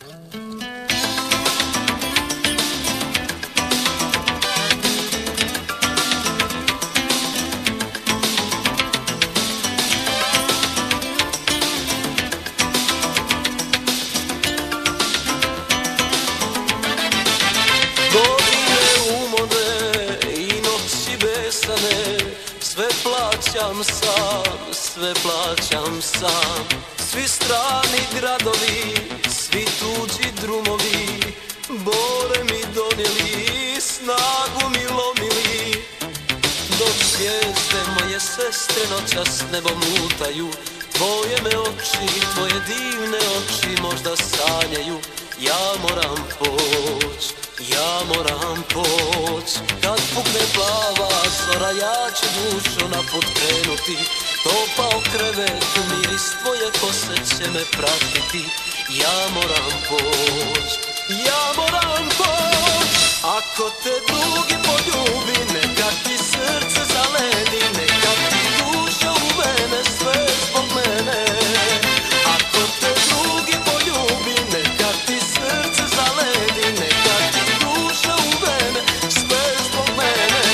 Godine umore i noći besane, sve plaćam sam, sve plaćam sam. Svi strani gradovi, svi tuđi drumovi, bore mi donijeli, snagu mi lomili. Dok zvijezde moje sestre noćas nebom lutaju, tvoje me oči, tvoje divne oči možda sanjaju. Ja moram poć, ja moram poć. Kad pukne plava zora, ja ću dušo naput krenuti. Topao krevet, miris tvoje kose će me pratiti. Ja moram poć, ja moram poć. Ako te drugi poljubi, neka ti srce zaledi, neka ti duša u mene, sve zbog mene. Ako te drugi poljubi, neka ti srce zaledi, neka ti duša u mene, sve zbog mene.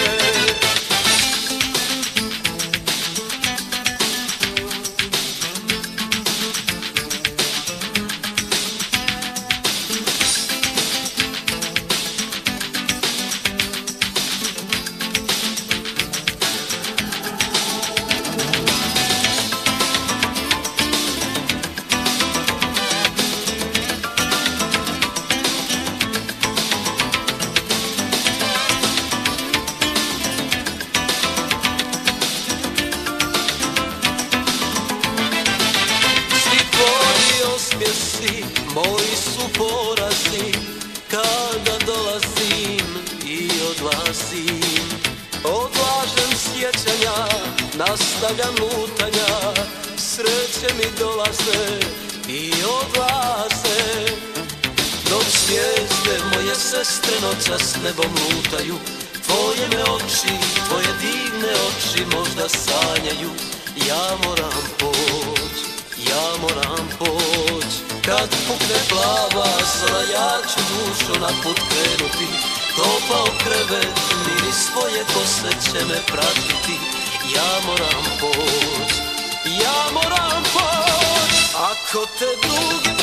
Moji su porazi kada dolazim i odlazim. Odlažem sjećanja, nastavljam lutanja, sreće mi dolaze i odlaze. Dok zvijezde moje sestre noćas nebom lutaju, tvoje me oči, tvoje divne oči možda sanjaju. Ja moram poć, ja moram poć. Kad pukne plava zora, ja ću dušo naput krenuti. Topao krevet, miris svoje kose će me pratiti. Ja moram poć, ja moram poć. Ako te drugi